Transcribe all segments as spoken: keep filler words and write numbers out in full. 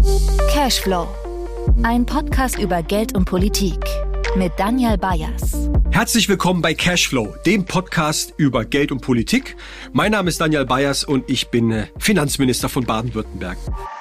Cashflow, ein Podcast über Geld und Politik mit Daniel Bayers. Herzlich willkommen bei Cashflow, dem Podcast über Geld und Politik. Mein Name ist Daniel Bayers und ich bin Finanzminister von Baden-Württemberg.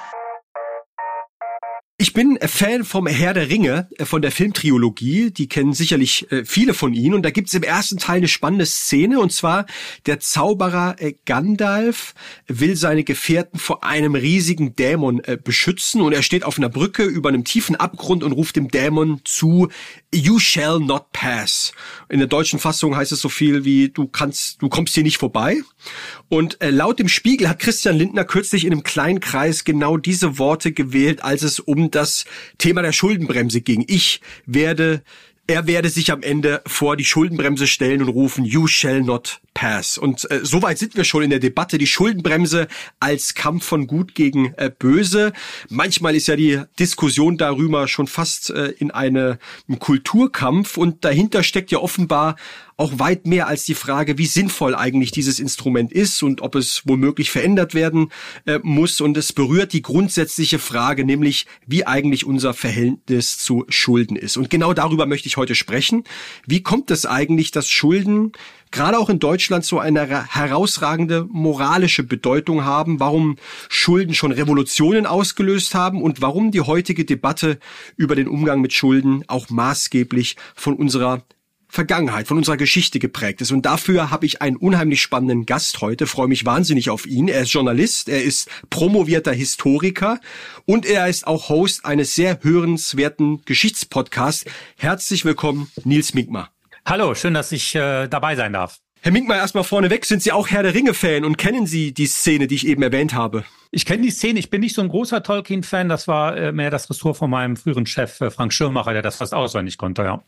Ich bin Fan vom Herr der Ringe, von der Filmtrilogie. Die kennen sicherlich viele von Ihnen. Und da gibt's im ersten Teil eine spannende Szene. Und zwar, der Zauberer Gandalf will seine Gefährten vor einem riesigen Dämon beschützen. Und er steht auf einer Brücke über einem tiefen Abgrund und ruft dem Dämon zu: You shall not pass. In der deutschen Fassung heißt es so viel wie: Du kannst, du kommst hier nicht vorbei. Und laut dem Spiegel hat Christian Lindner kürzlich in einem kleinen Kreis genau diese Worte gewählt, als es um das Thema der Schuldenbremse ging. Ich werde, er werde sich am Ende vor die Schuldenbremse stellen und rufen: You shall not pass. Und äh, soweit sind wir schon in der Debatte. Die Schuldenbremse als Kampf von Gut gegen äh, Böse. Manchmal ist ja die Diskussion darüber schon fast äh, in eine, einem Kulturkampf. Und dahinter steckt ja offenbar auch weit mehr als die Frage, wie sinnvoll eigentlich dieses Instrument ist und ob es womöglich verändert werden äh, muss. Und es berührt die grundsätzliche Frage, nämlich wie eigentlich unser Verhältnis zu Schulden ist. Und genau darüber möchte ich heute sprechen. Wie kommt es eigentlich, dass Schulden gerade auch in Deutschland so eine herausragende moralische Bedeutung haben, warum Schulden schon Revolutionen ausgelöst haben und warum die heutige Debatte über den Umgang mit Schulden auch maßgeblich von unserer Vergangenheit, von unserer Geschichte geprägt ist. Und dafür habe ich einen unheimlich spannenden Gast heute, freue mich wahnsinnig auf ihn. Er ist Journalist, er ist promovierter Historiker und er ist auch Host eines sehr hörenswerten Geschichtspodcasts. Herzlich willkommen, Nils Minkmar. Hallo, schön, dass ich äh, dabei sein darf. Herr Minkmar, erstmal vorneweg, sind Sie auch Herr der Ringe-Fan und kennen Sie die Szene, die ich eben erwähnt habe? Ich kenne die Szene, ich bin nicht so ein großer Tolkien-Fan, das war äh, mehr das Ressort von meinem früheren Chef äh, Frank Schirmacher, der das fast auswendig konnte, ja.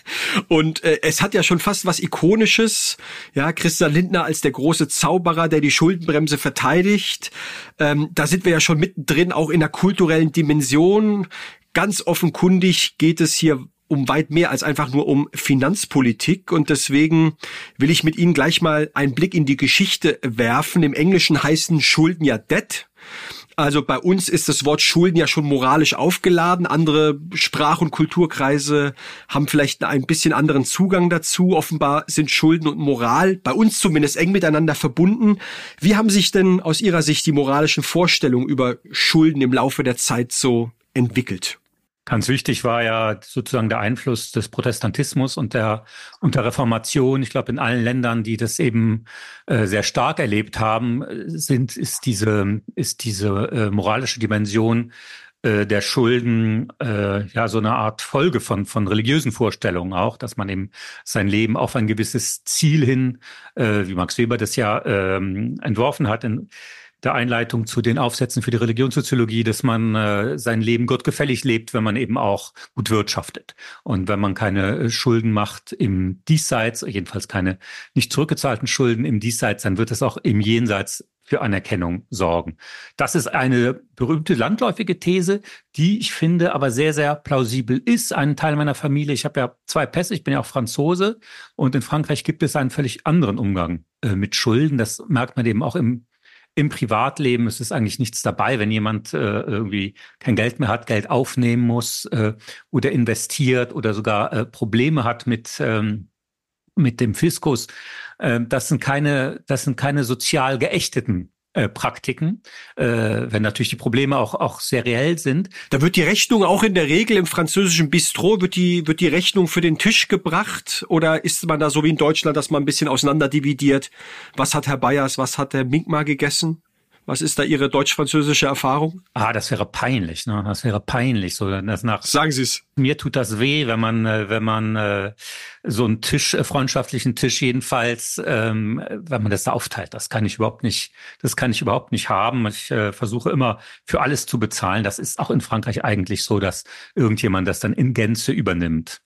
Und äh, es hat ja schon fast was Ikonisches, ja, Christian Lindner als der große Zauberer, der die Schuldenbremse verteidigt. Ähm, da sind wir ja schon mittendrin, auch in der kulturellen Dimension. Ganz offenkundig geht es hier um weit mehr als einfach nur um Finanzpolitik. Und deswegen will ich mit Ihnen gleich mal einen Blick in die Geschichte werfen. Im Englischen heißen Schulden ja Debt. Also bei uns ist das Wort Schulden ja schon moralisch aufgeladen. Andere Sprach- und Kulturkreise haben vielleicht einen bisschen anderen Zugang dazu. Offenbar sind Schulden und Moral bei uns zumindest eng miteinander verbunden. Wie haben sich denn aus Ihrer Sicht die moralischen Vorstellungen über Schulden im Laufe der Zeit so entwickelt? Ganz wichtig war ja sozusagen der Einfluss des Protestantismus und der, und der Reformation. Ich glaube, in allen Ländern, die das eben äh, sehr stark erlebt haben, sind, ist diese, ist diese äh, moralische Dimension äh, der Schulden äh, ja so eine Art Folge von, von religiösen Vorstellungen auch, dass man eben sein Leben auf ein gewisses Ziel hin, äh, wie Max Weber das ja ähm, entworfen hat, in der Einleitung zu den Aufsätzen für die Religionssoziologie, dass man äh, sein Leben gottgefällig lebt, wenn man eben auch gut wirtschaftet. Und wenn man keine äh, Schulden macht im Diesseits, jedenfalls keine nicht zurückgezahlten Schulden im Diesseits, dann wird es auch im Jenseits für Anerkennung sorgen. Das ist eine berühmte landläufige These, die ich finde aber sehr, sehr plausibel ist. Ein Teil meiner Familie, ich habe ja zwei Pässe, ich bin ja auch Franzose und in Frankreich gibt es einen völlig anderen Umgang äh, mit Schulden. Das merkt man eben auch im Im Privatleben. Es ist eigentlich nichts dabei, wenn jemand äh, irgendwie kein Geld mehr hat, Geld aufnehmen muss äh, oder investiert oder sogar äh, Probleme hat mit ähm, mit dem Fiskus. Äh, das sind keine, das sind keine sozial geächteten äh, Praktiken, äh, wenn natürlich die Probleme auch auch sehr reell sind. Da wird die Rechnung auch in der Regel im französischen Bistro, wird die wird die Rechnung für den Tisch gebracht, oder ist man da so wie in Deutschland, dass man ein bisschen auseinander dividiert? Was hat Herr Bayers, was hat Herr Minkmar gegessen? Was ist da Ihre deutsch-französische Erfahrung? Ah, das wäre peinlich, ne? Das wäre peinlich. So, das nach. Sagen Sie es. Mir tut das weh, wenn man, wenn man äh, so einen Tisch, äh, freundschaftlichen Tisch jedenfalls, ähm, wenn man das da aufteilt. Das kann ich überhaupt nicht. Das kann ich überhaupt nicht haben. Ich äh, versuche immer für alles zu bezahlen. Das ist auch in Frankreich eigentlich so, dass irgendjemand das dann in Gänze übernimmt,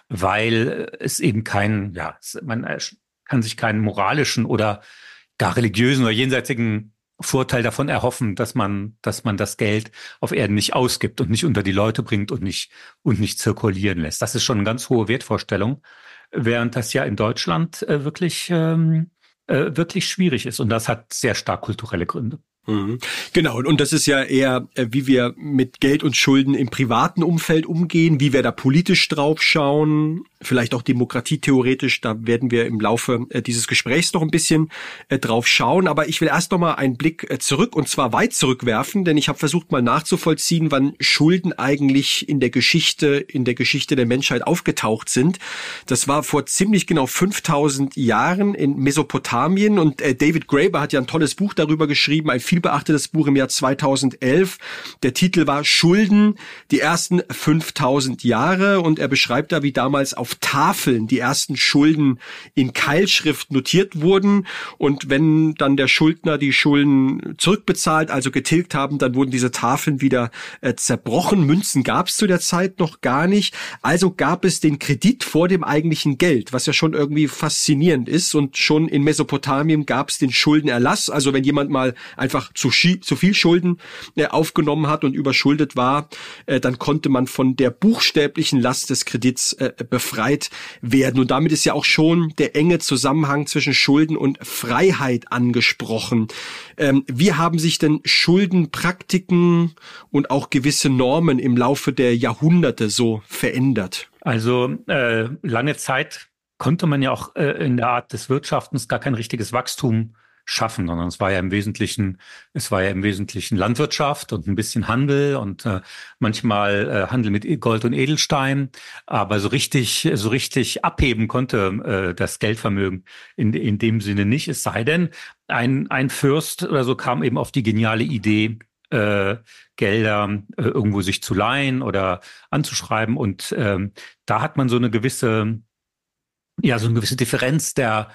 weil es eben kein, ja, man kann sich keinen moralischen oder gar religiösen oder jenseitigen Vorteil davon erhoffen, dass man, dass man das Geld auf Erden nicht ausgibt und nicht unter die Leute bringt und nicht, und nicht zirkulieren lässt. Das ist schon eine ganz hohe Wertvorstellung, während das ja in Deutschland äh, wirklich, ähm, äh, wirklich schwierig ist. Und das hat sehr stark kulturelle Gründe. Mhm. Genau, und das ist ja eher, wie wir mit Geld und Schulden im privaten Umfeld umgehen, wie wir da politisch drauf schauen, vielleicht auch demokratietheoretisch, da werden wir im Laufe dieses Gesprächs noch ein bisschen drauf schauen. Aber ich will erst noch mal einen Blick zurück, und zwar weit zurückwerfen, denn ich habe versucht mal nachzuvollziehen, wann Schulden eigentlich in der Geschichte, in der Geschichte der Menschheit aufgetaucht sind. Das war vor ziemlich genau fünftausend Jahren in Mesopotamien, und David Graeber hat ja ein tolles Buch darüber geschrieben, ein viel beachtetes Buch im Jahr zweitausendelf. Der Titel war Schulden, die ersten fünftausend Jahre, und er beschreibt da, wie damals auf Tafeln die ersten Schulden in Keilschrift notiert wurden, und wenn dann der Schuldner die Schulden zurückbezahlt, also getilgt haben, dann wurden diese Tafeln wieder äh, zerbrochen. Münzen gab es zu der Zeit noch gar nicht, also gab es den Kredit vor dem eigentlichen Geld, was ja schon irgendwie faszinierend ist, und schon in Mesopotamien gab es den Schuldenerlass, also wenn jemand mal einfach zu, zu viel Schulden äh, aufgenommen hat und überschuldet war, äh, dann konnte man von der buchstäblichen Last des Kredits äh, befreit werden. Und damit ist ja auch schon der enge Zusammenhang zwischen Schulden und Freiheit angesprochen. Ähm, wie haben sich denn Schuldenpraktiken und auch gewisse Normen im Laufe der Jahrhunderte so verändert? Also äh, lange Zeit konnte man ja auch äh, in der Art des Wirtschaftens gar kein richtiges Wachstum schaffen, sondern es war ja im Wesentlichen, es war ja im Wesentlichen Landwirtschaft und ein bisschen Handel und äh, manchmal äh, Handel mit Gold und Edelstein, aber so richtig, so richtig abheben konnte äh, das Geldvermögen in in dem Sinne nicht. Es sei denn, ein ein Fürst oder so kam eben auf die geniale Idee, äh, Gelder äh, irgendwo sich zu leihen oder anzuschreiben, und ähm, da hat man so eine gewisse, ja, so eine gewisse Differenz der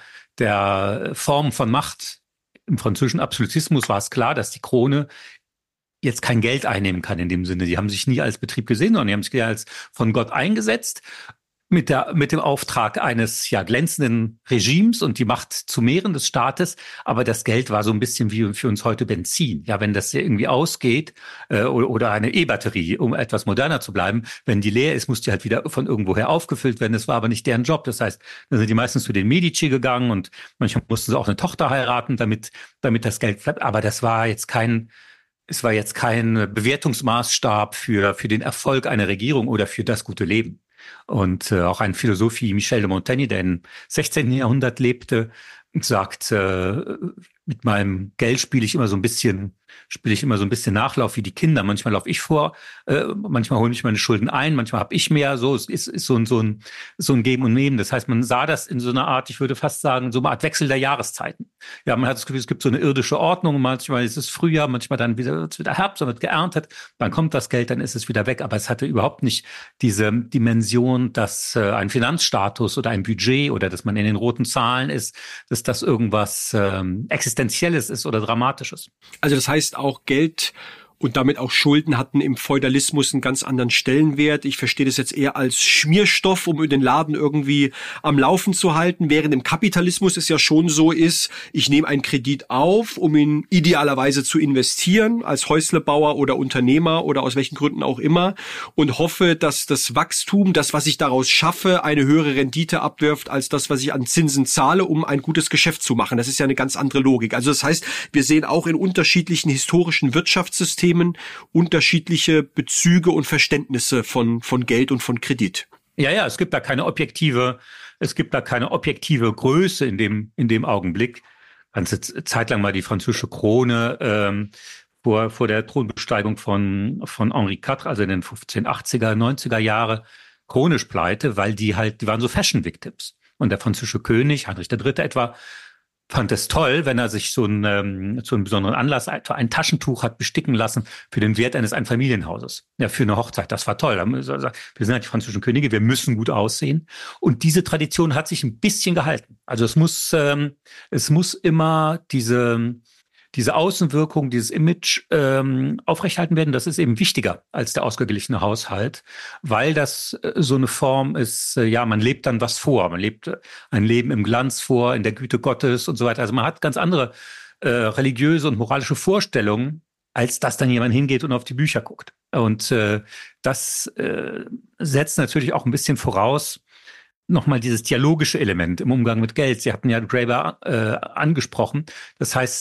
der Form von Macht. Im französischen Absolutismus war es klar, dass die Krone jetzt kein Geld einnehmen kann in dem Sinne. Die haben sich nie als Betrieb gesehen, sondern die haben sich als von Gott eingesetzt mit der, mit dem Auftrag eines, ja, glänzenden Regimes und die Macht zu mehren des Staates. Aber das Geld war so ein bisschen wie für uns heute Benzin. Ja, wenn das irgendwie ausgeht, äh, oder eine E-Batterie, um etwas moderner zu bleiben, wenn die leer ist, muss die halt wieder von irgendwoher aufgefüllt werden. Das war aber nicht deren Job. Das heißt, dann sind die meistens zu den Medici gegangen und manchmal mussten sie auch eine Tochter heiraten, damit, damit das Geld bleibt. Aber das war jetzt kein, es war jetzt kein Bewertungsmaßstab für, für den Erfolg einer Regierung oder für das gute Leben. Und äh, auch ein Philosoph wie Michel de Montaigne, der im sechzehnten Jahrhundert lebte, sagt, äh, mit meinem Geld spiele ich immer so ein bisschen, spiele ich immer so ein bisschen Nachlauf wie die Kinder. Manchmal laufe ich vor, äh, manchmal hole ich meine Schulden ein, manchmal habe ich mehr. So, es ist, ist so ein so ein so ein Geben und Nehmen. Das heißt, man sah das in so einer Art, ich würde fast sagen, so eine Art Wechsel der Jahreszeiten. Ja, man hat das Gefühl, es gibt so eine irdische Ordnung. Manchmal ist es Frühjahr, manchmal dann wieder wird's wieder Herbst, dann wird geerntet, dann kommt das Geld, dann ist es wieder weg. Aber es hatte überhaupt nicht diese Dimension, dass äh, ein Finanzstatus oder ein Budget oder dass man in den roten Zahlen ist, dass das irgendwas ähm, Existenzielles ist oder Dramatisches. Also das heißt auch Geld und damit auch Schulden hatten im Feudalismus einen ganz anderen Stellenwert. Ich verstehe das jetzt eher als Schmierstoff, um den Laden irgendwie am Laufen zu halten, während im Kapitalismus es ja schon so ist, ich nehme einen Kredit auf, um ihn idealerweise zu investieren, als Häuslebauer oder Unternehmer oder aus welchen Gründen auch immer, und hoffe, dass das Wachstum, das, was ich daraus schaffe, eine höhere Rendite abwirft, als das, was ich an Zinsen zahle, um ein gutes Geschäft zu machen. Das ist ja eine ganz andere Logik. Also das heißt, wir sehen auch in unterschiedlichen historischen Wirtschaftssystemen unterschiedliche Bezüge und Verständnisse von, von Geld und von Kredit. Ja, ja, es gibt da keine objektive, es gibt da keine objektive Größe in dem, in dem Augenblick. Ganze Zeit lang war die französische Krone, ähm, vor, vor der Thronbesteigung von, von Henri der Vierte, also in den fünfzehnhundertachtziger, neunziger Jahre, chronisch pleite, weil die halt, die waren so Fashion Victims. Und der französische König, Heinrich der Dritte etwa, fand es toll, wenn er sich so einen, ähm, so einen besonderen Anlass, ein Taschentuch hat besticken lassen für den Wert eines Einfamilienhauses. Ja, für eine Hochzeit. Das war toll. Wir sind halt die französischen Könige, wir müssen gut aussehen. Und diese Tradition hat sich ein bisschen gehalten. Also es muss, ähm, es muss immer diese, diese Außenwirkung, dieses Image ähm, aufrechterhalten werden. Das ist eben wichtiger als der ausgeglichene Haushalt, weil das äh, so eine Form ist, äh, ja, man lebt dann was vor. Man lebt äh, ein Leben im Glanz vor, in der Güte Gottes und so weiter. Also man hat ganz andere äh, religiöse und moralische Vorstellungen, als dass dann jemand hingeht und auf die Bücher guckt. Und äh, das äh, setzt natürlich auch ein bisschen voraus, nochmal dieses dialogische Element im Umgang mit Geld. Sie hatten ja Graeber äh, angesprochen. Das heißt,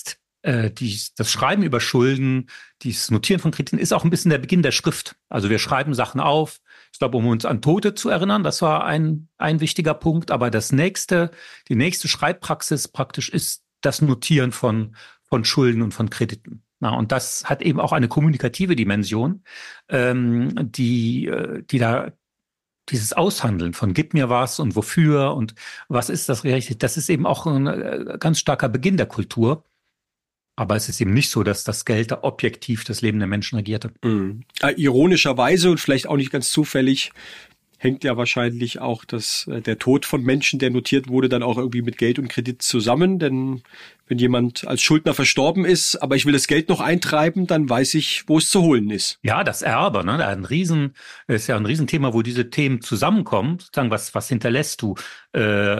äh, die, das Schreiben über Schulden, dieses Notieren von Krediten ist auch ein bisschen der Beginn der Schrift. Also wir schreiben Sachen auf, ich glaube, um uns an Tote zu erinnern, das war ein, ein wichtiger Punkt. Aber das nächste, die nächste Schreibpraxis praktisch ist das Notieren von, von Schulden und von Krediten. Na, und das hat eben auch eine kommunikative Dimension, ähm, die, die da dieses Aushandeln von gib mir was und wofür und was ist das richtig, das ist eben auch ein ganz starker Beginn der Kultur. Aber es ist eben nicht so, dass das Geld da objektiv das Leben der Menschen regierte. Mhm. Äh, ironischerweise und vielleicht auch nicht ganz zufällig hängt ja wahrscheinlich auch das, äh, der Tod von Menschen, der notiert wurde, dann auch irgendwie mit Geld und Kredit zusammen. Denn wenn jemand als Schuldner verstorben ist, aber ich will das Geld noch eintreiben, dann weiß ich, wo es zu holen ist. Ja, das Erbe, ne? Ein Riesen, ist ja ein Riesenthema, wo diese Themen zusammenkommen. Sozusagen, was, was hinterlässt du? Äh,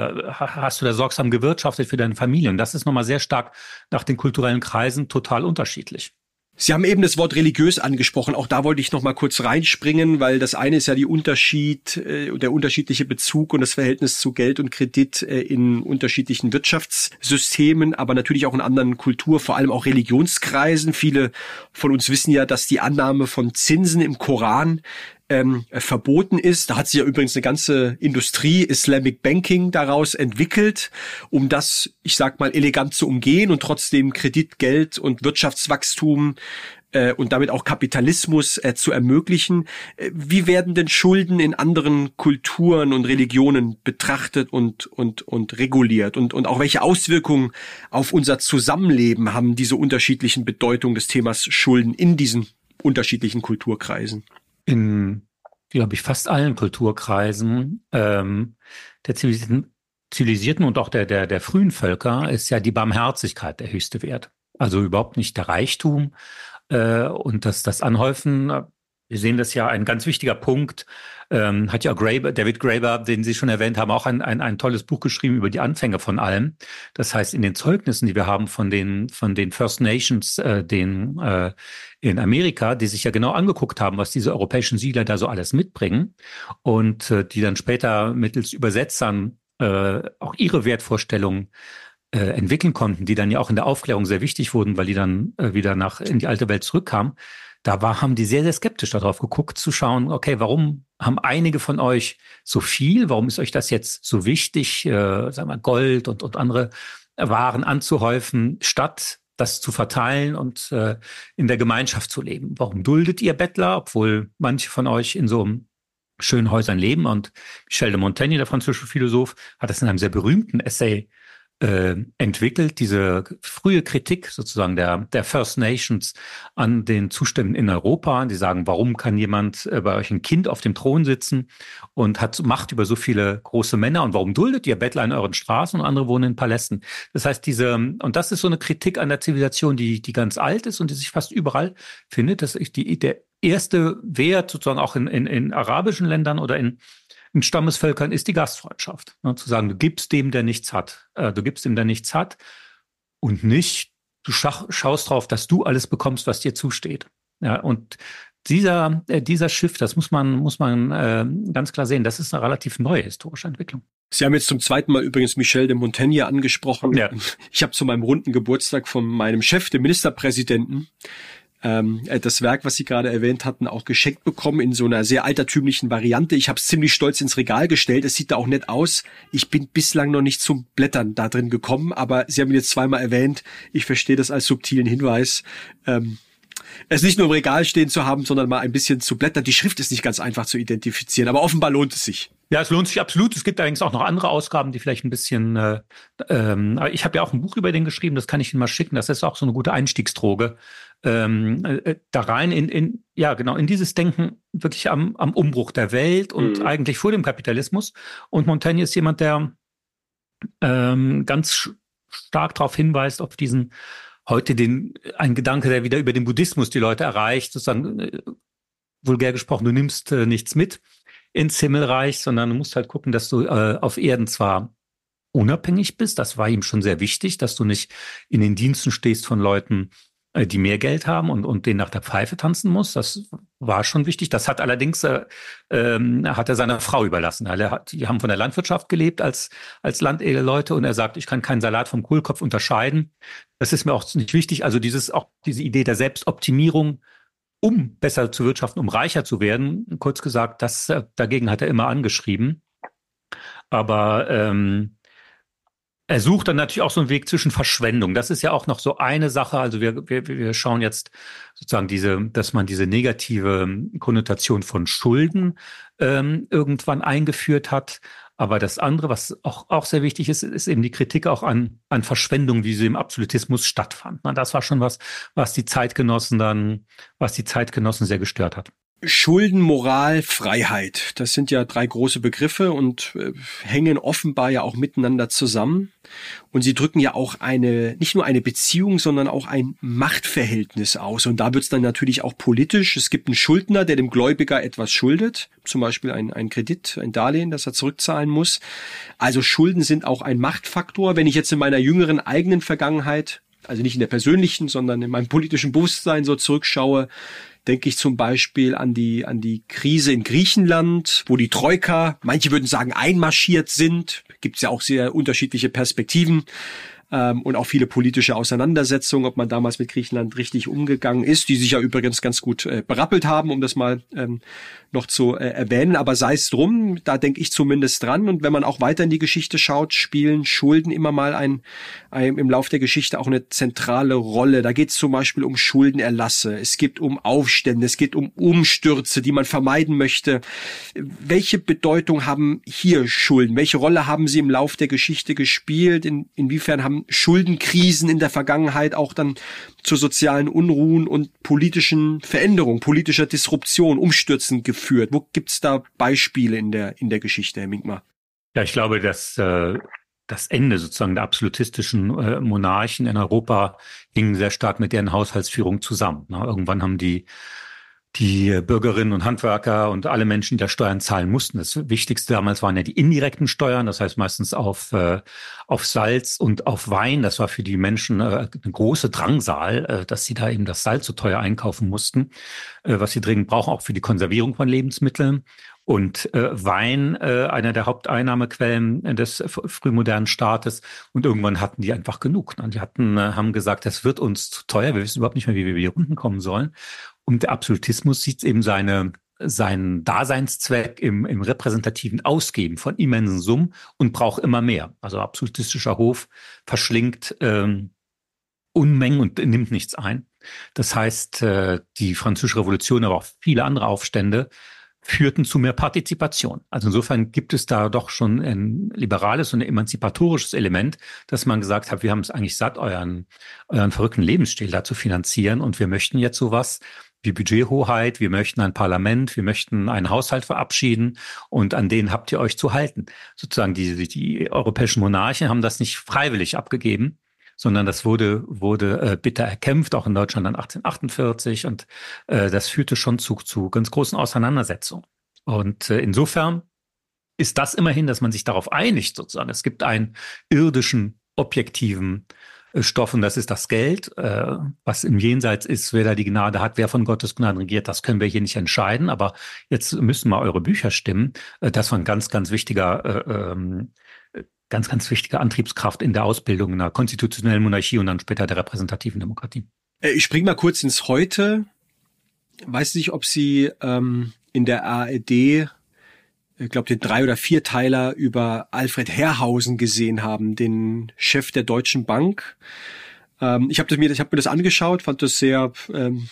hast du da sorgsam gewirtschaftet für deine Familie? Und das ist nochmal sehr stark nach den kulturellen Kreisen total unterschiedlich. Sie haben eben das Wort religiös angesprochen. Auch da wollte ich noch mal kurz reinspringen, weil das eine ist ja die Unterschied, äh, der unterschiedliche Bezug und das Verhältnis zu Geld und Kredit äh, in unterschiedlichen Wirtschaftssystemen, aber natürlich auch in anderen Kultur, vor allem auch Religionskreisen. Viele von uns wissen ja, dass die Annahme von Zinsen im Koran Ähm, verboten ist. Da hat sich ja übrigens eine ganze Industrie Islamic Banking daraus entwickelt, um das, ich sag mal, elegant zu umgehen und trotzdem Kredit, Geld und Wirtschaftswachstum äh, und damit auch Kapitalismus äh, zu ermöglichen. Äh, wie werden denn Schulden in anderen Kulturen und Religionen betrachtet und und und reguliert und und auch welche Auswirkungen auf unser Zusammenleben haben diese unterschiedlichen Bedeutungen des Themas Schulden in diesen unterschiedlichen Kulturkreisen? In, glaube ich, fast allen Kulturkreisen ähm, der zivilisierten, zivilisierten und auch der, der, der frühen Völker ist ja die Barmherzigkeit der höchste Wert. Also überhaupt nicht der Reichtum äh, und das, das Anhäufen. Wir sehen das ja, ein ganz wichtiger Punkt, ähm, hat ja Graeber, David Graeber, den Sie schon erwähnt haben, auch ein, ein, ein tolles Buch geschrieben über die Anfänge von allem. Das heißt, in den Zeugnissen, die wir haben von den, von den First Nations, äh, den äh, in Amerika, die sich ja genau angeguckt haben, was diese europäischen Siedler da so alles mitbringen und äh, die dann später mittels Übersetzern äh, auch ihre Wertvorstellungen äh, entwickeln konnten, die dann ja auch in der Aufklärung sehr wichtig wurden, weil die dann äh, wieder nach in die alte Welt zurückkamen. Da war, haben die sehr, sehr skeptisch darauf geguckt, zu schauen, okay, warum haben einige von euch so viel? Warum ist euch das jetzt so wichtig, äh, sagen wir Gold und, und andere Waren anzuhäufen, statt das zu verteilen und äh, in der Gemeinschaft zu leben? Warum duldet ihr Bettler, obwohl manche von euch in so schönen Häusern leben? Und Michel de Montaigne, der französische Philosoph, hat das in einem sehr berühmten Essay Äh, entwickelt, diese frühe Kritik sozusagen der, der First Nations an den Zuständen in Europa. Die sagen, warum kann jemand äh, bei euch ein Kind auf dem Thron sitzen und hat Macht über so viele große Männer und warum duldet ihr Bettler in euren Straßen und andere wohnen in Palästen? Das heißt, diese, und das ist so eine Kritik an der Zivilisation, die, die ganz alt ist und die sich fast überall findet. Das ist die, der erste Wert sozusagen auch in, in, in arabischen Ländern oder in In Stammesvölkern ist die Gastfreundschaft. Ne, zu sagen, du gibst dem, der nichts hat. Äh, du gibst dem, der nichts hat und nicht, du schach, schaust drauf, dass du alles bekommst, was dir zusteht. Ja, und dieser, äh, dieser Shift, das muss man, muss man äh, ganz klar sehen, das ist eine relativ neue historische Entwicklung. Sie haben jetzt zum zweiten Mal übrigens Michel de Montaigne angesprochen. Ja. Ich habe zu meinem runden Geburtstag von meinem Chef, dem Ministerpräsidenten, das Werk, was Sie gerade erwähnt hatten, auch geschenkt bekommen in so einer sehr altertümlichen Variante. Ich habe es ziemlich stolz ins Regal gestellt. Es sieht da auch nett aus. Ich bin bislang noch nicht zum Blättern da drin gekommen, aber Sie haben ihn jetzt zweimal erwähnt. Ich verstehe das als subtilen Hinweis, ähm, es nicht nur im Regal stehen zu haben, sondern mal ein bisschen zu blättern. Die Schrift ist nicht ganz einfach zu identifizieren, aber offenbar lohnt es sich. Ja, es lohnt sich absolut. Es gibt allerdings auch noch andere Ausgaben, die vielleicht ein bisschen, äh, ähm, ich habe ja auch ein Buch über den geschrieben, das kann ich Ihnen mal schicken. Das ist auch so eine gute Einstiegsdroge. Ähm, äh, da rein in, in, ja, genau, in dieses Denken wirklich am, am Umbruch der Welt und mhm. eigentlich vor dem Kapitalismus. Und Montaigne ist jemand, der ähm, ganz stark darauf hinweist, auf diesen, heute den, ein Gedanke, der wieder über den Buddhismus die Leute erreicht, sozusagen, äh, vulgär gesprochen, du nimmst äh, nichts mit ins Himmelreich, sondern du musst halt gucken, dass du äh, auf Erden zwar unabhängig bist, das war ihm schon sehr wichtig, dass du nicht in den Diensten stehst von Leuten, die mehr Geld haben und, und denen nach der Pfeife tanzen muss. Das war schon wichtig. Das hat allerdings, äh, ähm, hat er seiner Frau überlassen. Er hat, die haben von der Landwirtschaft gelebt als, als Landedelleute und er sagt, ich kann keinen Salat vom Kohlkopf unterscheiden. Das ist mir auch nicht wichtig. Also dieses, auch diese Idee der Selbstoptimierung, um besser zu wirtschaften, um reicher zu werden, kurz gesagt, das, äh, dagegen hat er immer angeschrieben. Aber, ähm, er sucht dann natürlich auch so einen Weg zwischen Verschwendung. Das ist ja auch noch so eine Sache. Also wir, wir, wir schauen jetzt sozusagen diese, dass man diese negative Konnotation von Schulden ähm, irgendwann eingeführt hat. Aber das andere, was auch, auch sehr wichtig ist, ist eben die Kritik auch an, an Verschwendung, wie sie im Absolutismus stattfand. Das war schon was, was die Zeitgenossen dann, was die Zeitgenossen sehr gestört hat. Schulden, Moral, Freiheit. Das sind ja drei große Begriffe und äh, hängen offenbar ja auch miteinander zusammen. Und sie drücken ja auch eine, nicht nur eine Beziehung, sondern auch ein Machtverhältnis aus. Und da wird es dann natürlich auch politisch. Es gibt einen Schuldner, der dem Gläubiger etwas schuldet. Zum Beispiel ein, ein Kredit, ein Darlehen, das er zurückzahlen muss. Also Schulden sind auch ein Machtfaktor. Wenn ich jetzt in meiner jüngeren eigenen Vergangenheit, also nicht in der persönlichen, sondern in meinem politischen Bewusstsein so zurückschaue, denke ich zum Beispiel an die, an die Krise in Griechenland, wo die Troika, manche würden sagen, einmarschiert sind. Gibt es ja auch sehr unterschiedliche Perspektiven. Und auch viele politische Auseinandersetzungen, ob man damals mit Griechenland richtig umgegangen ist, die sich ja übrigens ganz gut äh, berappelt haben, um das mal ähm, noch zu äh, erwähnen. Aber sei es drum, da denke ich zumindest dran. Und wenn man auch weiter in die Geschichte schaut, spielen Schulden immer mal ein, ein im Lauf der Geschichte auch eine zentrale Rolle. Da geht es zum Beispiel um Schuldenerlasse, es geht um Aufstände, es geht um Umstürze, die man vermeiden möchte. Welche Bedeutung haben hier Schulden? Welche Rolle haben sie im Lauf der Geschichte gespielt? In, inwiefern haben Schuldenkrisen in der Vergangenheit auch dann zu sozialen Unruhen und politischen Veränderungen, politischer Disruption, Umstürzen geführt? Wo gibt's da Beispiele in der in der Geschichte, Herr Minkmar? Ja, ich glaube, dass äh, das Ende sozusagen der absolutistischen äh, Monarchen in Europa hing sehr stark mit deren Haushaltsführung zusammen. Na, irgendwann haben die die Bürgerinnen und Handwerker und alle Menschen, die da Steuern zahlen mussten. Das Wichtigste damals waren ja die indirekten Steuern, das heißt meistens auf äh, auf Salz und auf Wein. Das war für die Menschen äh, eine große Drangsal, äh, dass sie da eben das Salz so teuer einkaufen mussten, äh, was sie dringend brauchen, auch für die Konservierung von Lebensmitteln. Und äh, Wein, äh, einer der Haupteinnahmequellen des frühmodernen Staates. Und irgendwann hatten die einfach genug. Die hatten, äh, haben gesagt, das wird uns zu teuer. Wir wissen überhaupt nicht mehr, wie wir hier unten kommen sollen. Und der Absolutismus sieht eben seine, seinen Daseinszweck im, im repräsentativen Ausgeben von immensen Summen und braucht immer mehr. Also absolutistischer Hof verschlingt ähm, Unmengen und nimmt nichts ein. Das heißt, äh, die Französische Revolution, aber auch viele andere Aufstände führten zu mehr Partizipation. Also insofern gibt es da doch schon ein liberales und ein emanzipatorisches Element, dass man gesagt hat, wir haben es eigentlich satt, euren, euren verrückten Lebensstil da zu finanzieren und wir möchten jetzt sowas wie Budgethoheit, wir möchten ein Parlament, wir möchten einen Haushalt verabschieden und an denen habt ihr euch zu halten. Sozusagen die, die europäischen Monarchen haben das nicht freiwillig abgegeben, sondern das wurde wurde äh, bitter erkämpft, auch in Deutschland dann achtzehnhundertachtundvierzig und äh, das führte schon zu, zu ganz großen Auseinandersetzungen. Und äh, insofern ist das immerhin, dass man sich darauf einigt sozusagen. Es gibt einen irdischen, objektiven äh, Stoff und das ist das Geld, äh, was im Jenseits ist, wer da die Gnade hat, wer von Gottes Gnaden regiert, das können wir hier nicht entscheiden, aber jetzt müssen mal eure Bücher stimmen. Äh, das war ein ganz, ganz wichtiger äh, ähm, ganz, ganz wichtige Antriebskraft in der Ausbildung einer konstitutionellen Monarchie und dann später der repräsentativen Demokratie. Ich springe mal kurz ins Heute. Weiß nicht, ob Sie ähm, in der A R D, ich glaube, den Drei- oder Vierteiler über Alfred Herrhausen gesehen haben, den Chef der Deutschen Bank. Ähm, ich habe mir, ich hab mir das angeschaut, fand das sehr ähm,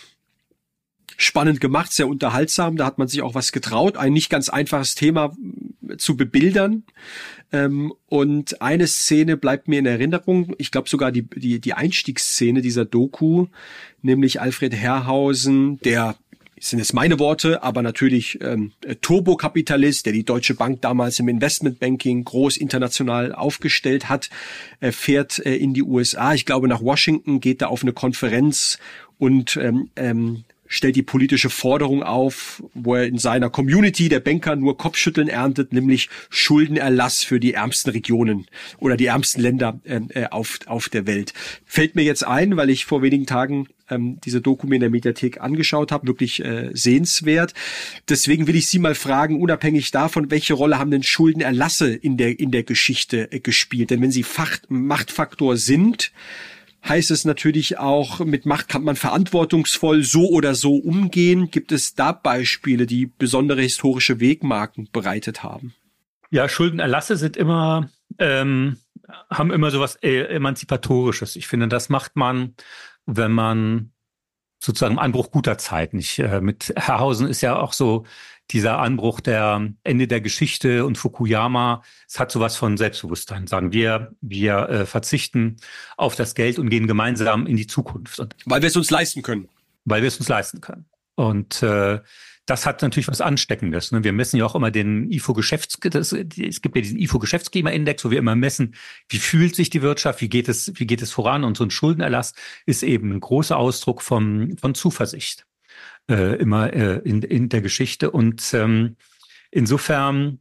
spannend gemacht, sehr unterhaltsam. Da hat man sich auch was getraut, ein nicht ganz einfaches Thema zu bebildern. Ähm, und eine Szene bleibt mir in Erinnerung. Ich glaube sogar die, die, die Einstiegsszene dieser Doku, nämlich Alfred Herrhausen, der, das sind jetzt meine Worte, aber natürlich ähm, Turbokapitalist, der die Deutsche Bank damals im Investmentbanking groß international aufgestellt hat, äh, fährt äh, in die U S A. Ich glaube nach Washington, geht da auf eine Konferenz und ähm, ähm, stellt die politische Forderung auf, wo er in seiner Community der Banker nur Kopfschütteln erntet, nämlich Schuldenerlass für die ärmsten Regionen oder die ärmsten Länder äh, auf, auf der Welt. Fällt mir jetzt ein, weil ich vor wenigen Tagen ähm, diese Doku mir in der Mediathek angeschaut habe, wirklich äh, sehenswert. Deswegen will ich Sie mal fragen, unabhängig davon, welche Rolle haben denn Schuldenerlasse in der, in der Geschichte äh, gespielt? Denn wenn sie Fach, Machtfaktor sind, heißt es natürlich auch, mit Macht kann man verantwortungsvoll so oder so umgehen. Gibt es da Beispiele, die besondere historische Wegmarken bereitet haben? Ja, Schuldenerlasse sind immer, ähm, haben immer sowas Emanzipatorisches. Ich finde, das macht man, wenn man sozusagen im Anbruch guter Zeiten. Ich, äh, mit Herrhausen ist ja auch so dieser Anbruch der Ende der Geschichte und Fukuyama, es hat sowas von Selbstbewusstsein. Sagen wir, wir äh, verzichten auf das Geld und gehen gemeinsam in die Zukunft. Und weil wir es uns leisten können. Weil wir es uns leisten können. Und äh, das hat natürlich was Ansteckendes. Ne? Wir messen ja auch immer den I F O-Geschäfts, es gibt ja diesen I F O-Geschäftsklimaindex, wo wir immer messen, wie fühlt sich die Wirtschaft, wie geht es, wie geht es voran. Und so ein Schuldenerlass ist eben ein großer Ausdruck von, von Zuversicht. Äh, immer äh, in, in der Geschichte. Und ähm, insofern,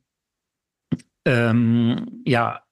ähm, ja,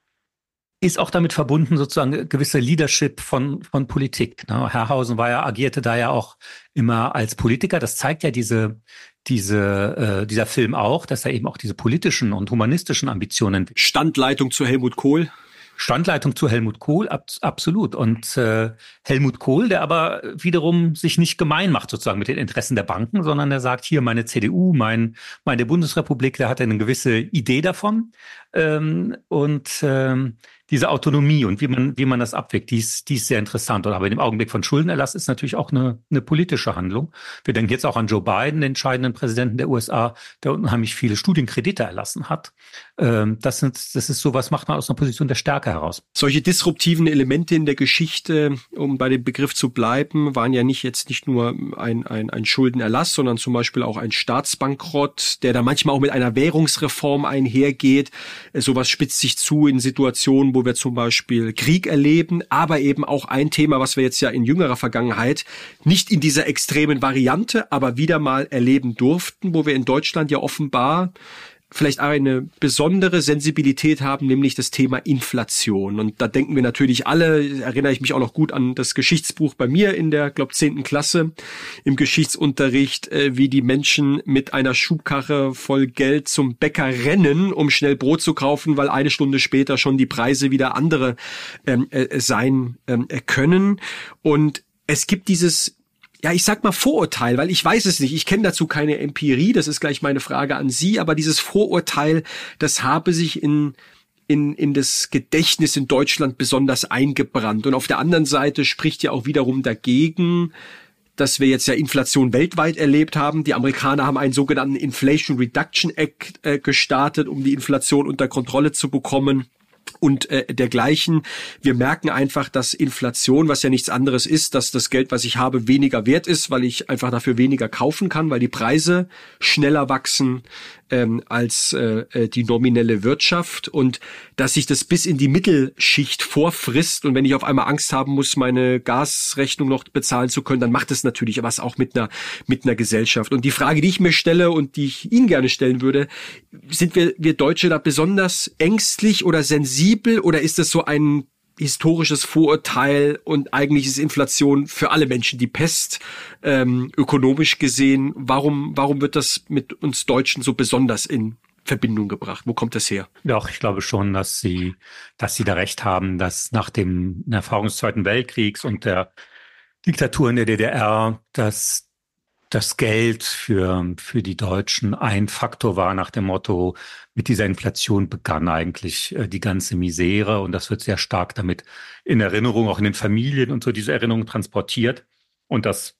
ist auch damit verbunden sozusagen gewisse Leadership von von Politik. Ne? Herrhausen war ja, agierte da ja auch immer als Politiker. Das zeigt ja diese diese äh, dieser Film auch, dass er eben auch diese politischen und humanistischen Ambitionen. Standleitung zu Helmut Kohl. Standleitung zu Helmut Kohl, ab, absolut. Und äh, Helmut Kohl, der aber wiederum sich nicht gemein macht sozusagen mit den Interessen der Banken, sondern der sagt, hier meine C D U, mein meine Bundesrepublik, der hat eine gewisse Idee davon. Ähm, und ähm, diese Autonomie und wie man wie man das abwägt, die ist, die ist sehr interessant. Aber in dem Augenblick von Schuldenerlass ist natürlich auch eine, eine politische Handlung. Wir denken jetzt auch an Joe Biden, den entscheidenden Präsidenten der U S A, der unheimlich viele Studienkredite erlassen hat. Ähm, das sind, das ist so, was macht man aus einer Position der Stärke heraus. Solche disruptiven Elemente in der Geschichte, um bei dem Begriff zu bleiben, waren ja nicht jetzt nicht nur ein, ein, ein Schuldenerlass, sondern zum Beispiel auch ein Staatsbankrott, der da manchmal auch mit einer Währungsreform einhergeht. Sowas spitzt sich zu in Situationen, wo wir zum Beispiel Krieg erleben, aber eben auch ein Thema, was wir jetzt ja in jüngerer Vergangenheit nicht in dieser extremen Variante, aber wieder mal erleben durften, wo wir in Deutschland ja offenbar vielleicht eine besondere Sensibilität haben, nämlich das Thema Inflation. Und da denken wir natürlich alle, erinnere ich mich auch noch gut an das Geschichtsbuch bei mir in der, glaube zehnten Klasse im Geschichtsunterricht, wie die Menschen mit einer Schubkarre voll Geld zum Bäcker rennen, um schnell Brot zu kaufen, weil eine Stunde später schon die Preise wieder andere ähm, äh, sein ähm, können. Und es gibt dieses ja, ich sag mal Vorurteil, weil ich weiß es nicht. Ich kenne dazu keine Empirie. Das ist gleich meine Frage an Sie. Aber dieses Vorurteil, das habe sich in in in das Gedächtnis in Deutschland besonders eingebrannt. Und auf der anderen Seite spricht ja auch wiederum dagegen, dass wir jetzt ja Inflation weltweit erlebt haben. Die Amerikaner haben einen sogenannten Inflation Reduction Act äh, gestartet, um die Inflation unter Kontrolle zu bekommen. Und äh, dergleichen. Wir merken einfach, dass Inflation, was ja nichts anderes ist, dass das Geld, was ich habe, weniger wert ist, weil ich einfach dafür weniger kaufen kann, weil die Preise schneller wachsen ähm, als äh, die nominelle Wirtschaft und dass sich das bis in die Mittelschicht vorfrisst. Und wenn ich auf einmal Angst haben muss, meine Gasrechnung noch bezahlen zu können, dann macht es natürlich was auch mit einer mit einer Gesellschaft. Und die Frage, die ich mir stelle und die ich Ihnen gerne stellen würde, sind wir wir Deutsche da besonders ängstlich oder sensibel? Oder ist es so ein historisches Vorurteil und eigentlich ist Inflation für alle Menschen die Pest, ähm, ökonomisch gesehen? Warum, warum wird das mit uns Deutschen so besonders in Verbindung gebracht? Wo kommt das her? Doch, ich glaube schon, dass Sie, dass Sie da recht haben, dass nach dem Erfahrung des Zweiten Weltkriegs und der Diktatur in der D D R, dass das Geld für für die Deutschen ein Faktor war nach dem Motto, mit dieser Inflation begann eigentlich äh, die ganze Misere und das wird sehr stark damit in Erinnerung, auch in den Familien und so diese Erinnerung transportiert und dass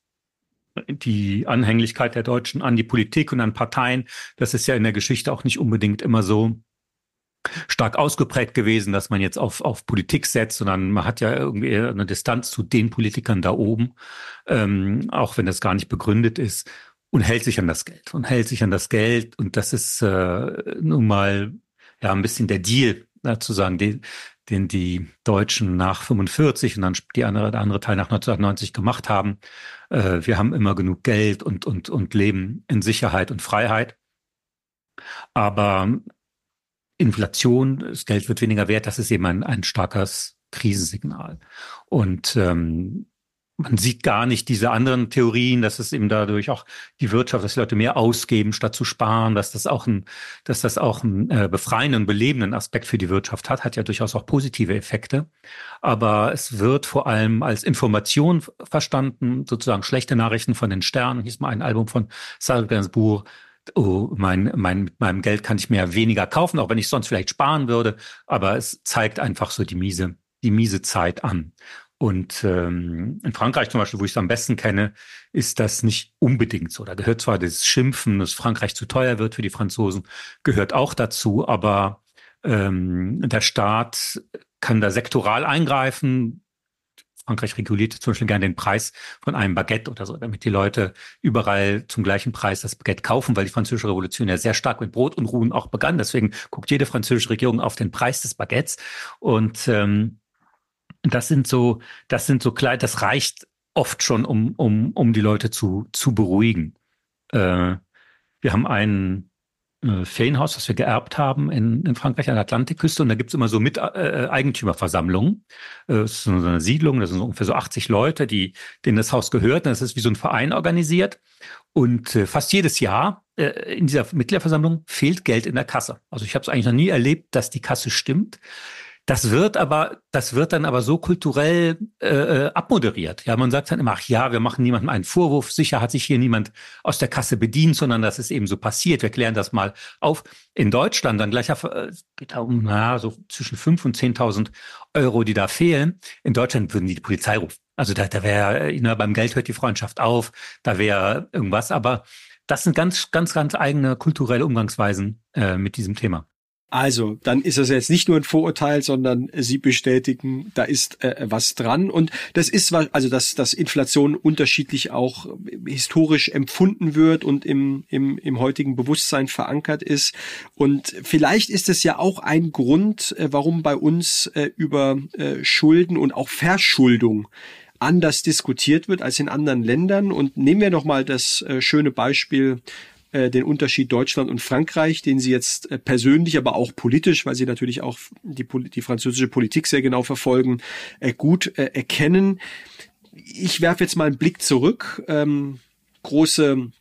die Anhänglichkeit der Deutschen an die Politik und an Parteien, das ist ja in der Geschichte auch nicht unbedingt immer so stark ausgeprägt gewesen, dass man jetzt auf auf Politik setzt, sondern man hat ja irgendwie eine Distanz zu den Politikern da oben, ähm, auch wenn das gar nicht begründet ist, und hält sich an das Geld und hält sich an das Geld und das ist äh, nun mal ja ein bisschen der Deal äh, zu sagen, den, den die Deutschen nach fünfundvierzig und dann die andere, der andere Teil nach neunzehnhundertneunzig gemacht haben. Äh, wir haben immer genug Geld und, und, und leben in Sicherheit und Freiheit. Aber Inflation, das Geld wird weniger wert, das ist eben ein, ein starkes Krisensignal. Und ähm, man sieht gar nicht diese anderen Theorien, dass es eben dadurch auch die Wirtschaft, dass die Leute mehr ausgeben, statt zu sparen, dass das auch ein, dass das auch einen äh, befreienden, belebenden Aspekt für die Wirtschaft hat, hat ja durchaus auch positive Effekte. Aber es wird vor allem als Information verstanden, sozusagen schlechte Nachrichten von den Sternen. Hier ist mal ein Album von Serge Gainsbourg. Oh, mein, mein, mit meinem Geld kann ich mir weniger kaufen, auch wenn ich sonst vielleicht sparen würde. Aber es zeigt einfach so die miese, die miese Zeit an. Und ähm, in Frankreich zum Beispiel, wo ich es am besten kenne, ist das nicht unbedingt so. Da gehört zwar das Schimpfen, dass Frankreich zu teuer wird für die Franzosen, gehört auch dazu, aber ähm, der Staat kann da sektoral eingreifen. Frankreich reguliert zum Beispiel gerne den Preis von einem Baguette oder so, damit die Leute überall zum gleichen Preis das Baguette kaufen, weil die Französische Revolution ja sehr stark mit Brotunruhen auch begann. Deswegen guckt jede französische Regierung auf den Preis des Baguettes. Und ähm, das sind so, das sind so klein, das reicht oft schon, um um um die Leute zu zu beruhigen. Äh, wir haben ein äh, Ferienhaus, das wir geerbt haben in, in Frankreich an der Atlantikküste, und da gibt's immer so mit äh, Eigentümerversammlungen. Äh, das ist so eine Siedlung, das sind so ungefähr so achtzig Leute, die denen das Haus gehört. Das ist wie so ein Verein organisiert. Und äh, fast jedes Jahr äh, in dieser Mitgliederversammlung fehlt Geld in der Kasse. Also ich habe es eigentlich noch nie erlebt, dass die Kasse stimmt. Das wird aber, das wird dann aber so kulturell äh, abmoderiert. Ja, man sagt dann immer, ach ja, wir machen niemandem einen Vorwurf. Sicher hat sich hier niemand aus der Kasse bedient, sondern das ist eben so passiert. Wir klären das mal auf. In Deutschland dann gleich, es geht da um, na, so zwischen fünf und zehntausend Euro, die da fehlen. In Deutschland würden die die Polizei rufen. Also da, da wäre, ne, beim Geld hört die Freundschaft auf. Da wäre irgendwas. Aber das sind ganz, ganz, ganz eigene kulturelle Umgangsweisen äh, mit diesem Thema. Also, dann ist das jetzt nicht nur ein Vorurteil, sondern Sie bestätigen, da ist äh, was dran. Und das ist, also dass, dass Inflation unterschiedlich auch historisch empfunden wird und im, im, im heutigen Bewusstsein verankert ist. Und vielleicht ist es ja auch ein Grund, äh, warum bei uns äh, über äh, Schulden und auch Verschuldung anders diskutiert wird als in anderen Ländern. Und nehmen wir noch mal das äh, schöne Beispiel, den Unterschied Deutschland und Frankreich, den Sie jetzt persönlich, aber auch politisch, weil Sie natürlich auch die, die französische Politik sehr genau verfolgen, gut erkennen. Ich werfe jetzt mal einen Blick zurück. Ähm, große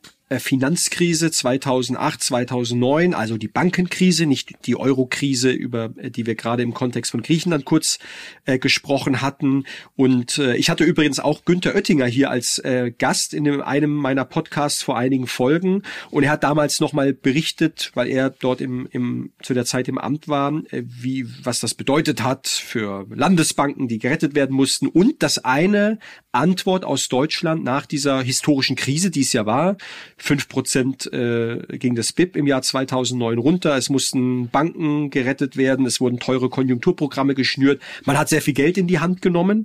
Finanzkrise zweitausendacht, zweitausendneun, also die Bankenkrise, nicht die Euro-Krise, über die wir gerade im Kontext von Griechenland kurz äh, gesprochen hatten. Und äh, ich hatte übrigens auch Günther Oettinger hier als äh, Gast in dem, einem meiner Podcasts vor einigen Folgen. Und er hat damals nochmal berichtet, weil er dort im, im, zu der Zeit im Amt war, äh, wie, was das bedeutet hat für Landesbanken, die gerettet werden mussten. Und dass eine Antwort aus Deutschland nach dieser historischen Krise, die es ja war, fünf Prozent äh, ging das B I P im Jahr zweitausendneun runter. Es mussten Banken gerettet werden. Es wurden teure Konjunkturprogramme geschnürt. Man hat sehr viel Geld in die Hand genommen.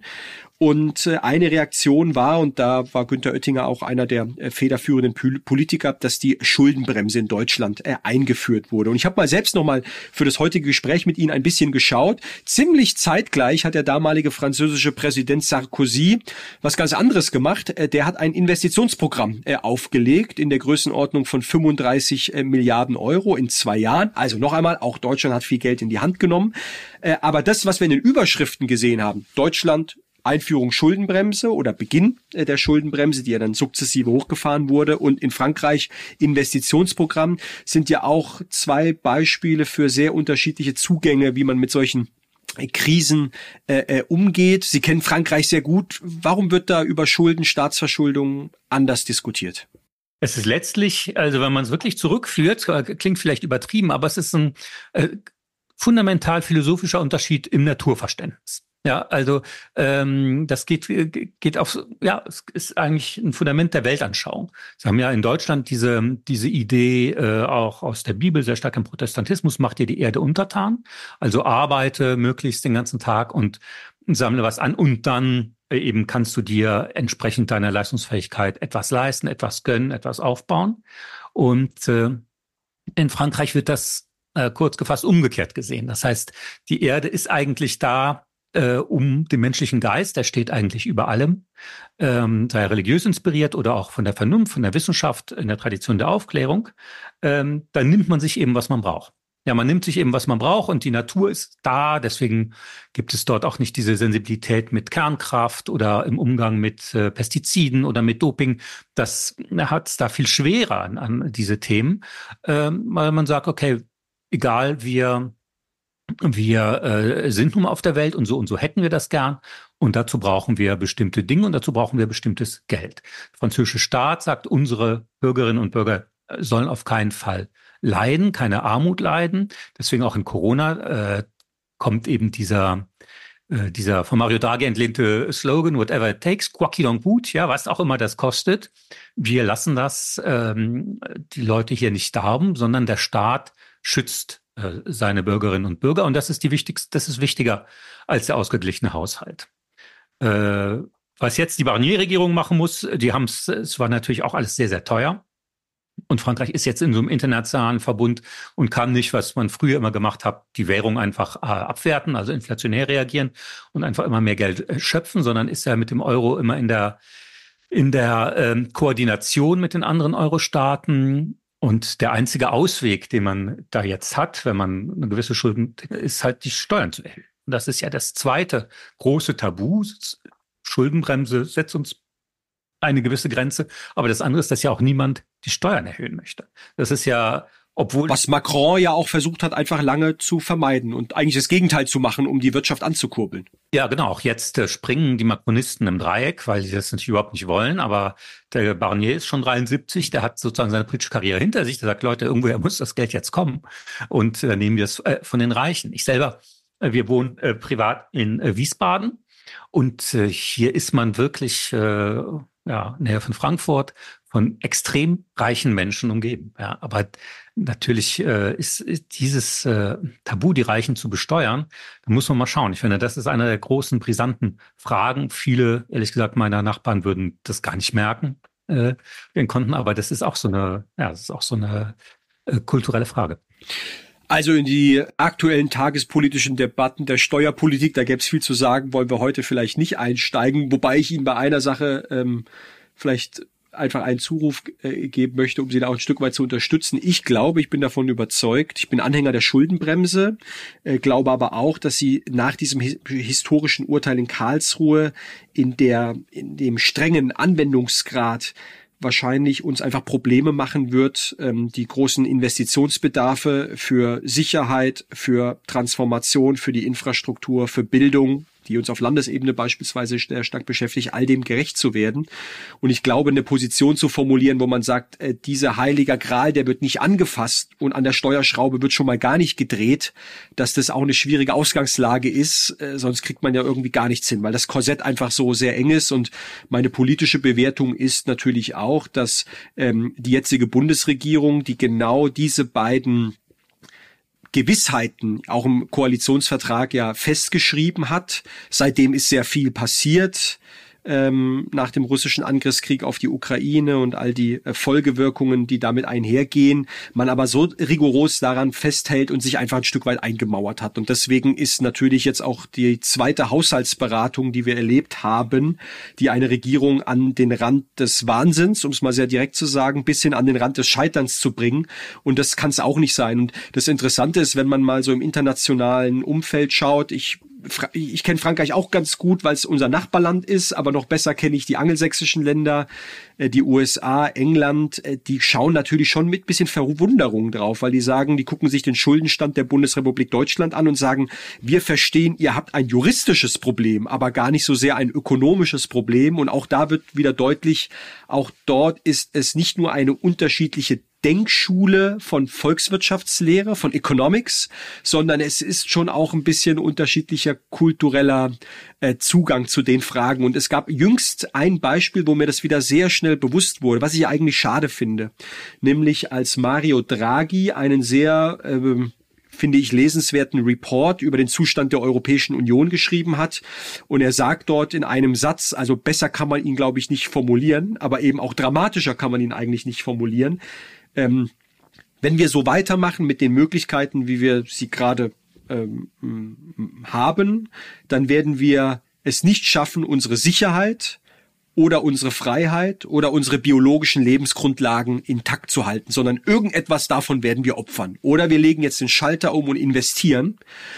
Und äh, eine Reaktion war, und da war Günther Oettinger auch einer der äh, federführenden Pol- Politiker, dass die Schuldenbremse in Deutschland äh, eingeführt wurde. Und ich habe mal selbst nochmal für das heutige Gespräch mit Ihnen ein bisschen geschaut. Ziemlich zeitgleich hat der damalige französische Präsident Sarkozy was ganz anderes gemacht. Äh, der hat ein Investitionsprogramm äh, aufgelegt in der Größenordnung von fünfunddreißig äh, Milliarden Euro in zwei Jahren. Also noch einmal, auch Deutschland hat viel Geld in die Hand genommen. Äh, aber das, was wir in den Überschriften gesehen haben, Deutschland Einführung Schuldenbremse oder Beginn der Schuldenbremse, die ja dann sukzessive hochgefahren wurde, und in Frankreich Investitionsprogramm, sind ja auch zwei Beispiele für sehr unterschiedliche Zugänge, wie man mit solchen Krisen äh, umgeht. Sie kennen Frankreich sehr gut. Warum wird da über Schulden, Staatsverschuldung anders diskutiert? Es ist letztlich, also wenn man es wirklich zurückführt, klingt vielleicht übertrieben, aber es ist ein äh, fundamental philosophischer Unterschied im Naturverständnis. Ja, also ähm, das geht geht auf, ja, es ist eigentlich ein Fundament der Weltanschauung. Sie haben ja in Deutschland diese diese Idee äh, auch aus der Bibel, sehr stark im Protestantismus, macht dir die Erde untertan. Also arbeite möglichst den ganzen Tag und sammle was an, und dann äh, eben kannst du dir entsprechend deiner Leistungsfähigkeit etwas leisten, etwas gönnen, etwas aufbauen. Und äh, in Frankreich wird das äh, kurz gefasst umgekehrt gesehen. Das heißt, die Erde ist eigentlich da, äh, um den menschlichen Geist, der steht eigentlich über allem, ähm, sei er religiös inspiriert oder auch von der Vernunft, von der Wissenschaft, in der Tradition der Aufklärung, ähm, dann nimmt man sich eben, was man braucht. Ja, man nimmt sich eben, was man braucht und die Natur ist da. Deswegen gibt es dort auch nicht diese Sensibilität mit Kernkraft oder im Umgang mit äh, Pestiziden oder mit Doping. Das hat es da viel schwerer an, an diese Themen, ähm, weil man sagt, okay, egal, wir, wir äh, sind nun mal auf der Welt und so und so hätten wir das gern. Und dazu brauchen wir bestimmte Dinge und dazu brauchen wir bestimmtes Geld. Der französische Staat sagt, unsere Bürgerinnen und Bürger sollen auf keinen Fall leiden, keine Armut leiden. Deswegen auch in Corona äh, kommt eben dieser, äh, dieser von Mario Draghi entlehnte Slogan, whatever it takes, quoi qu'il en coûte, ja, was auch immer das kostet. Wir lassen das ähm, die Leute hier nicht sterben, sondern der Staat schützt äh, seine Bürgerinnen und Bürger. Und das ist die wichtigste, das ist wichtiger als der ausgeglichene Haushalt. Äh, was jetzt die Barnier-Regierung machen muss, die haben es, es war natürlich auch alles sehr, sehr teuer. Und Frankreich ist jetzt in so einem internationalen Verbund und kann nicht, was man früher immer gemacht hat, die Währung einfach äh, abwerten, also inflationär reagieren und einfach immer mehr Geld äh, schöpfen, sondern ist ja mit dem Euro immer in der, in der ähm, Koordination mit den anderen Euro-Staaten. Und der einzige Ausweg, den man da jetzt hat, wenn man eine gewisse Schulden, ist halt die Steuern zu erhöhen. Und das ist ja das zweite große Tabu. Schuldenbremse setzt uns eine gewisse Grenze. Aber das andere ist, dass ja auch niemand die Steuern erhöhen möchte. Das ist ja, obwohl... Was Macron ja auch versucht hat, einfach lange zu vermeiden und eigentlich das Gegenteil zu machen, um die Wirtschaft anzukurbeln. Ja, genau. Auch jetzt äh, springen die Macronisten im Dreieck, weil sie das natürlich überhaupt nicht wollen. Aber der Barnier ist schon dreiundsiebzig, der hat sozusagen seine politische Karriere hinter sich. Der sagt, Leute, irgendwoher muss das Geld jetzt kommen. Und äh, nehmen wir es äh, von den Reichen. Ich selber, äh, wir wohnen äh, privat in äh, Wiesbaden. Und äh, hier ist man wirklich... Äh, ja, näher von Frankfurt, von extrem reichen Menschen umgeben. Ja, aber natürlich äh, ist, ist dieses äh, Tabu, die Reichen zu besteuern, da muss man mal schauen. Ich finde, das ist eine der großen, brisanten Fragen. Viele, ehrlich gesagt, meiner Nachbarn würden das gar nicht merken, äh, den Konten, aber das ist auch so eine, ja, das ist auch so eine äh, kulturelle Frage. Also in die aktuellen tagespolitischen Debatten der Steuerpolitik, da gäbe es viel zu sagen, wollen wir heute vielleicht nicht einsteigen, wobei ich Ihnen bei einer Sache ähm, vielleicht einfach einen Zuruf äh, geben möchte, um Sie da auch ein Stück weit zu unterstützen. Ich glaube, ich bin davon überzeugt, ich bin Anhänger der Schuldenbremse, äh, glaube aber auch, dass sie nach diesem hi- historischen Urteil in Karlsruhe in der in dem strengen Anwendungsgrad wahrscheinlich uns einfach Probleme machen wird, ähm, die großen Investitionsbedarfe für Sicherheit, für Transformation, für die Infrastruktur, für Bildung, die uns auf Landesebene beispielsweise sehr stark beschäftigt, all dem gerecht zu werden. Und ich glaube, eine Position zu formulieren, wo man sagt, äh, dieser heiliger Gral, der wird nicht angefasst und an der Steuerschraube wird schon mal gar nicht gedreht, dass das auch eine schwierige Ausgangslage ist, äh, sonst kriegt man ja irgendwie gar nichts hin, weil das Korsett einfach so sehr eng ist. Und meine politische Bewertung ist natürlich auch, dass ähm, die jetzige Bundesregierung, die genau diese beiden Gewissheiten auch im Koalitionsvertrag ja festgeschrieben hat. Seitdem ist sehr viel passiert. Ähm, nach dem russischen Angriffskrieg auf die Ukraine und all die äh, Folgewirkungen, die damit einhergehen, man aber so rigoros daran festhält und sich einfach ein Stück weit eingemauert hat. Und deswegen ist natürlich jetzt auch die zweite Haushaltsberatung, die wir erlebt haben, die eine Regierung an den Rand des Wahnsinns, um es mal sehr direkt zu sagen, bis hin an den Rand des Scheiterns zu bringen. Und das kann es auch nicht sein. Und das Interessante ist, wenn man mal so im internationalen Umfeld schaut, ich Ich kenne Frankreich auch ganz gut, weil es unser Nachbarland ist, aber noch besser kenne ich die angelsächsischen Länder, die U S A, England. Die schauen natürlich schon mit bisschen Verwunderung drauf, weil die sagen, die gucken sich den Schuldenstand der Bundesrepublik Deutschland an und sagen, wir verstehen, ihr habt ein juristisches Problem, aber gar nicht so sehr ein ökonomisches Problem. Und auch da wird wieder deutlich, auch dort ist es nicht nur eine unterschiedliche Denkschule von Volkswirtschaftslehre, von Economics, sondern es ist schon auch ein bisschen unterschiedlicher kultureller äh, Zugang zu den Fragen. Und es gab jüngst ein Beispiel, wo mir das wieder sehr schnell bewusst wurde, was ich eigentlich schade finde, nämlich als Mario Draghi einen sehr äh, finde ich, lesenswerten Report über den Zustand der Europäischen Union geschrieben hat. Und er sagt dort in einem Satz, also besser kann man ihn, glaube ich, nicht formulieren, aber eben auch dramatischer kann man ihn eigentlich nicht formulieren. Ähm, wenn wir so weitermachen mit den Möglichkeiten, wie wir sie gerade ähm, haben, dann werden wir es nicht schaffen, unsere Sicherheit oder unsere Freiheit oder unsere biologischen Lebensgrundlagen intakt zu halten, sondern irgendetwas davon werden wir opfern. Oder wir legen jetzt den Schalter um und investieren.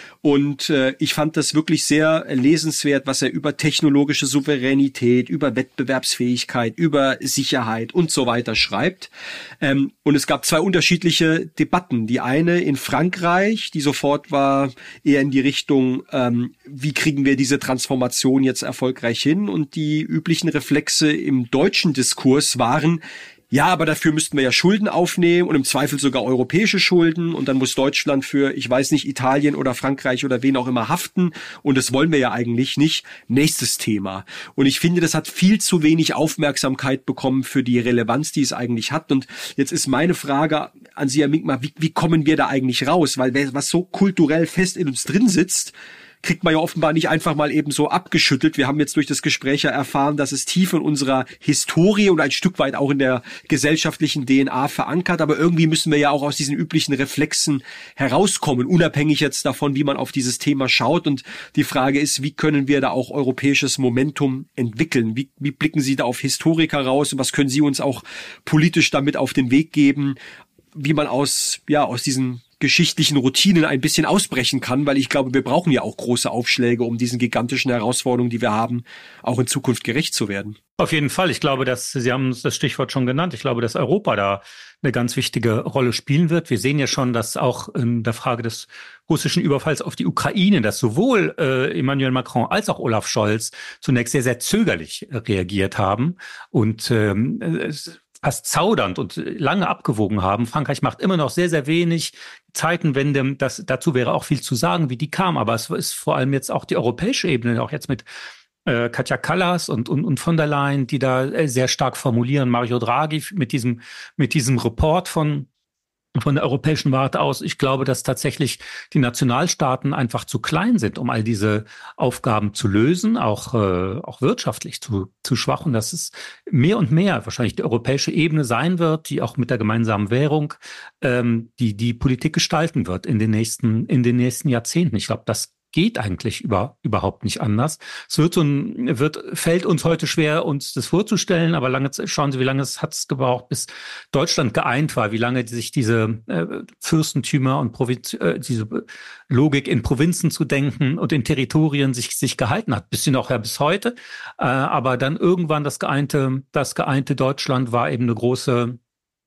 Und äh, ich fand das wirklich sehr lesenswert, was er über technologische Souveränität, über Wettbewerbsfähigkeit, über Sicherheit und so weiter schreibt. Ähm, und es gab zwei unterschiedliche Debatten. Die eine in Frankreich, die sofort war eher in die Richtung, ähm, wie kriegen wir diese Transformation jetzt erfolgreich hin? Und die üblichen Reflexe im deutschen Diskurs waren, ja, aber dafür müssten wir ja Schulden aufnehmen und im Zweifel sogar europäische Schulden und dann muss Deutschland für, ich weiß nicht, Italien oder Frankreich oder wen auch immer haften und das wollen wir ja eigentlich nicht. Nächstes Thema. Und ich finde, das hat viel zu wenig Aufmerksamkeit bekommen für die Relevanz, die es eigentlich hat. Und jetzt ist meine Frage an Sie, Herr Minkmar, wie, wie kommen wir da eigentlich raus? Weil was so kulturell fest in uns drin sitzt, kriegt man ja offenbar nicht einfach mal eben so abgeschüttelt. Wir haben jetzt durch das Gespräch ja erfahren, dass es tief in unserer Historie und ein Stück weit auch in der gesellschaftlichen D N A verankert. Aber irgendwie müssen wir ja auch aus diesen üblichen Reflexen herauskommen, unabhängig jetzt davon, wie man auf dieses Thema schaut. Und die Frage ist, wie können wir da auch europäisches Momentum entwickeln? Wie, wie blicken Sie da auf Historiker raus? Und was können Sie uns auch politisch damit auf den Weg geben, wie man aus, ja, aus diesen geschichtlichen Routinen ein bisschen ausbrechen kann, weil ich glaube, wir brauchen ja auch große Aufschläge, um diesen gigantischen Herausforderungen, die wir haben, auch in Zukunft gerecht zu werden. Auf jeden Fall. Ich glaube, dass Sie haben das Stichwort schon genannt. Ich glaube, dass Europa da eine ganz wichtige Rolle spielen wird. Wir sehen ja schon, dass auch in der Frage des russischen Überfalls auf die Ukraine, dass sowohl äh, Emmanuel Macron als auch Olaf Scholz zunächst sehr, sehr zögerlich reagiert haben und ähm, es fast zaudernd und lange abgewogen haben. Frankreich macht immer noch sehr, sehr wenig. Zeitenwende, das, dazu wäre auch viel zu sagen, wie die kam. Aber es ist vor allem jetzt auch die europäische Ebene, auch jetzt mit äh, Katja Kallas und, und, und von der Leyen, die da äh, sehr stark formulieren. Mario Draghi mit diesem, mit diesem Report von von der europäischen Warte aus. Ich glaube, dass tatsächlich die Nationalstaaten einfach zu klein sind, um all diese Aufgaben zu lösen, auch äh, auch wirtschaftlich zu zu schwach. Und dass es mehr und mehr wahrscheinlich die europäische Ebene sein wird, die auch mit der gemeinsamen Währung ähm, die die Politik gestalten wird in den nächsten in den nächsten Jahrzehnten. Ich glaube, das geht eigentlich über, überhaupt nicht anders. Es wird so ein, wird, fällt uns heute schwer, uns das vorzustellen, aber lange, schauen Sie, wie lange es hat es gebraucht, bis Deutschland geeint war, wie lange sich diese äh, Fürstentümer und Provinz, äh, diese Logik in Provinzen zu denken und in Territorien sich, sich gehalten hat, bisschen auch ja bis heute. Äh, aber dann irgendwann das geeinte, das geeinte Deutschland war eben eine große,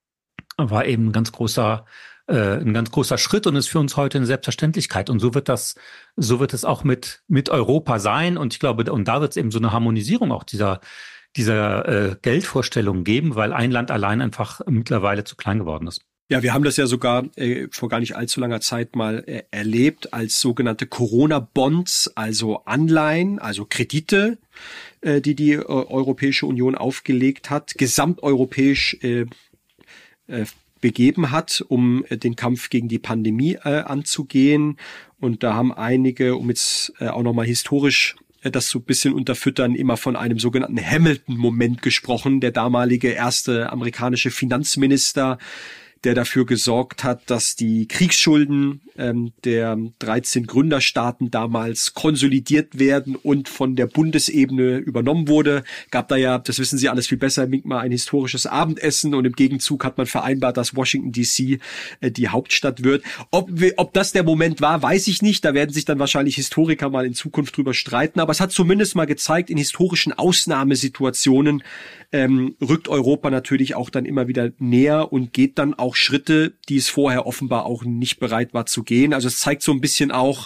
war eben ein ganz großer ein ganz großer Schritt und ist für uns heute eine Selbstverständlichkeit. Und so wird das, so wird es auch mit, mit Europa sein. Und ich glaube, und da wird es eben so eine Harmonisierung auch dieser, dieser äh, Geldvorstellungen geben, weil ein Land allein einfach mittlerweile zu klein geworden ist. Ja, wir haben das ja sogar äh, vor gar nicht allzu langer Zeit mal äh, erlebt als sogenannte Corona-Bonds, also Anleihen, also Kredite, äh, die die äh, Europäische Union aufgelegt hat, gesamteuropäisch äh, äh, begeben hat, um den Kampf gegen die Pandemie äh, anzugehen. Und da haben einige, um jetzt äh, auch nochmal historisch äh, das so ein bisschen unterfüttern, immer von einem sogenannten Hamilton-Moment gesprochen, der damalige erste amerikanische Finanzminister, der dafür gesorgt hat, dass die Kriegsschulden ähm, der dreizehn Gründerstaaten damals konsolidiert werden und von der Bundesebene übernommen wurde. Gab da ja, das wissen Sie alles viel besser, Minkmar, ein historisches Abendessen und im Gegenzug hat man vereinbart, dass Washington D C äh, die Hauptstadt wird. Ob, ob das der Moment war, weiß ich nicht. Da werden sich dann wahrscheinlich Historiker mal in Zukunft drüber streiten. Aber es hat zumindest mal gezeigt, in historischen Ausnahmesituationen ähm, rückt Europa natürlich auch dann immer wieder näher und geht dann auch Schritte, die es vorher offenbar auch nicht bereit war zu gehen. Also es zeigt so ein bisschen auch,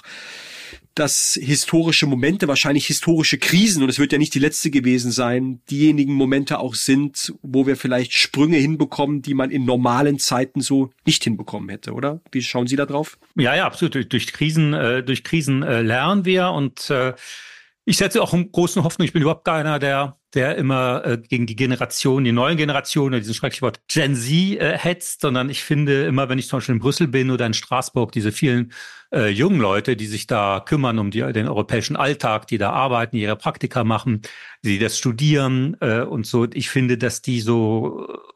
dass historische Momente, wahrscheinlich historische Krisen, und es wird ja nicht die letzte gewesen sein, diejenigen Momente auch sind, wo wir vielleicht Sprünge hinbekommen, die man in normalen Zeiten so nicht hinbekommen hätte, oder? Wie schauen Sie da drauf? Ja, ja, absolut. Durch, durch Krisen, äh, durch Krisen äh, lernen wir und äh, ich setze auch einen großen Hoffnung. Ich bin überhaupt keiner, der der immer äh, gegen die Generation, die neuen Generationen, dieses schreckliche Wort Gen Z äh, hetzt, sondern ich finde immer, wenn ich zum Beispiel in Brüssel bin oder in Straßburg, diese vielen äh, jungen Leute, die sich da kümmern um die, den europäischen Alltag, die da arbeiten, ihre Praktika machen, die das studieren äh, und so. Ich finde, dass die so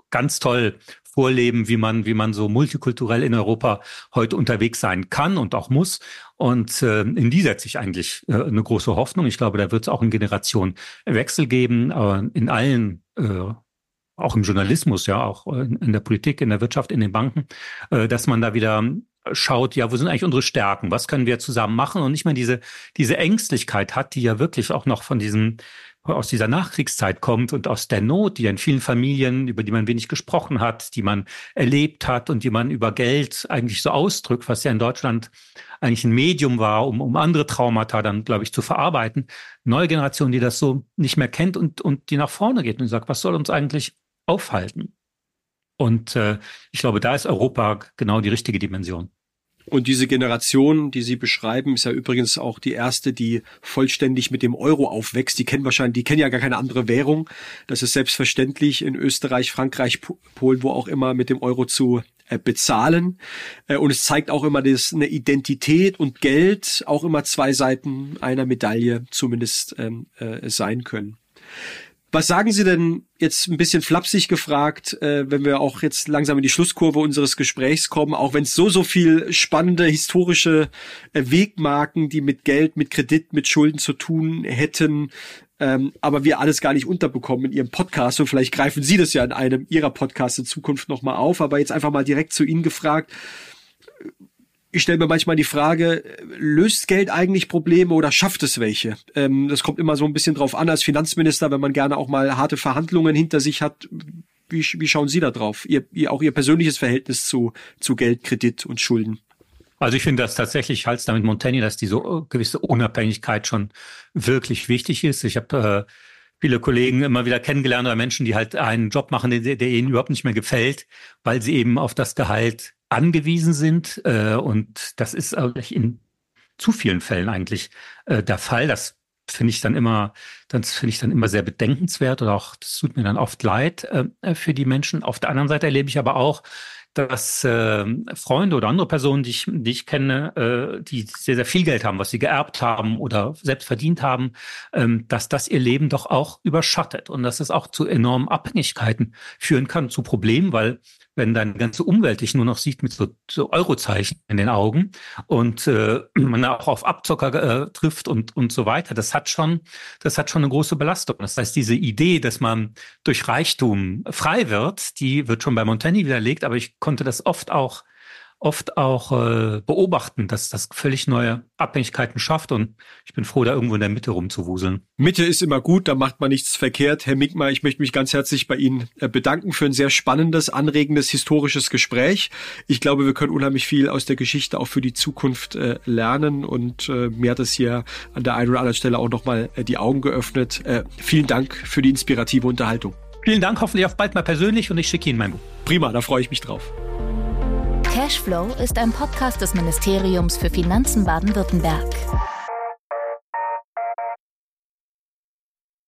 ganz toll vorleben, wie man, wie man so multikulturell in Europa heute unterwegs sein kann und auch muss. Und äh, in die setze ich eigentlich äh, eine große Hoffnung. Ich glaube, da wird es auch einen Generationenwechsel geben, aber in allen, äh, auch im Journalismus, ja, auch in, in der Politik, in der Wirtschaft, in den Banken, äh, dass man da wieder schaut, ja, wo sind eigentlich unsere Stärken? Was können wir zusammen machen? Und nicht mehr diese, diese Ängstlichkeit hat, die ja wirklich auch noch von diesem, aus dieser Nachkriegszeit kommt und aus der Not, die ja in vielen Familien, über die man wenig gesprochen hat, die man erlebt hat und die man über Geld eigentlich so ausdrückt, was ja in Deutschland eigentlich ein Medium war, um, um andere Traumata dann, glaube ich, zu verarbeiten. Neue Generation, die das so nicht mehr kennt und, und die nach vorne geht und sagt, was soll uns eigentlich aufhalten? Und äh, ich glaube, da ist Europa genau die richtige Dimension. Und diese Generation, die Sie beschreiben, ist ja übrigens auch die erste, die vollständig mit dem Euro aufwächst. Die kennen wahrscheinlich, die kennen ja gar keine andere Währung. Das ist selbstverständlich in Österreich, Frankreich, Polen, wo auch immer mit dem Euro zu äh, bezahlen. Äh, und es zeigt auch immer, dass eine Identität und Geld auch immer zwei Seiten einer Medaille zumindest ähm, äh, sein können. Was sagen Sie denn jetzt ein bisschen flapsig gefragt, äh, wenn wir auch jetzt langsam in die Schlusskurve unseres Gesprächs kommen, auch wenn es so, so viel spannende historische äh, Wegmarken, die mit Geld, mit Kredit, mit Schulden zu tun hätten, ähm, aber wir alles gar nicht unterbekommen in Ihrem Podcast und vielleicht greifen Sie das ja in einem Ihrer Podcasts in Zukunft nochmal auf, aber jetzt einfach mal direkt zu Ihnen gefragt. Ich stelle mir manchmal die Frage, löst Geld eigentlich Probleme oder schafft es welche? Ähm, das kommt immer so ein bisschen drauf an als Finanzminister, wenn man gerne auch mal harte Verhandlungen hinter sich hat. Wie, wie schauen Sie da drauf? Ihr, ihr, auch Ihr persönliches Verhältnis zu, zu Geld, Kredit und Schulden? Also ich finde das tatsächlich, ich halte es damit Montaigne, dass diese gewisse Unabhängigkeit schon wirklich wichtig ist. Ich habe äh, viele Kollegen immer wieder kennengelernt oder Menschen, die halt einen Job machen, der, der ihnen überhaupt nicht mehr gefällt, weil sie eben auf das Gehalt angewiesen sind. Äh, und das ist eigentlich in zu vielen Fällen eigentlich äh, der Fall. Das finde ich dann immer, das finde ich dann immer sehr bedenkenswert oder auch, das tut mir dann oft leid äh, für die Menschen. Auf der anderen Seite erlebe ich aber auch, dass äh, Freunde oder andere Personen, die ich, die ich kenne, äh, die sehr, sehr viel Geld haben, was sie geerbt haben oder selbst verdient haben, ähm, dass das ihr Leben doch auch überschattet und dass es auch zu enormen Abhängigkeiten führen kann, zu Problemen, weil wenn deine ganze Umwelt dich nur noch sieht mit so, so Eurozeichen in den Augen und äh, man auch auf Abzocker äh, trifft und und so weiter, das hat schon, das hat schon eine große Belastung. Das heißt, diese Idee, dass man durch Reichtum frei wird, die wird schon bei Montaigne widerlegt, aber ich konnte das oft auch oft auch äh, beobachten, dass das völlig neue Abhängigkeiten schafft und ich bin froh, da irgendwo in der Mitte rumzuwuseln. Mitte ist immer gut, da macht man nichts verkehrt. Herr Minkmar, ich möchte mich ganz herzlich bei Ihnen bedanken für ein sehr spannendes, anregendes, historisches Gespräch. Ich glaube, wir können unheimlich viel aus der Geschichte auch für die Zukunft äh, lernen und äh, mir hat es hier an der einen oder anderen Stelle auch nochmal äh, die Augen geöffnet. Äh, vielen Dank für die inspirative Unterhaltung. Vielen Dank, hoffentlich auf bald mal persönlich und ich schicke Ihnen mein Buch. Prima, da freue ich mich drauf. Cashflow ist ein Podcast des Ministeriums für Finanzen Baden-Württemberg.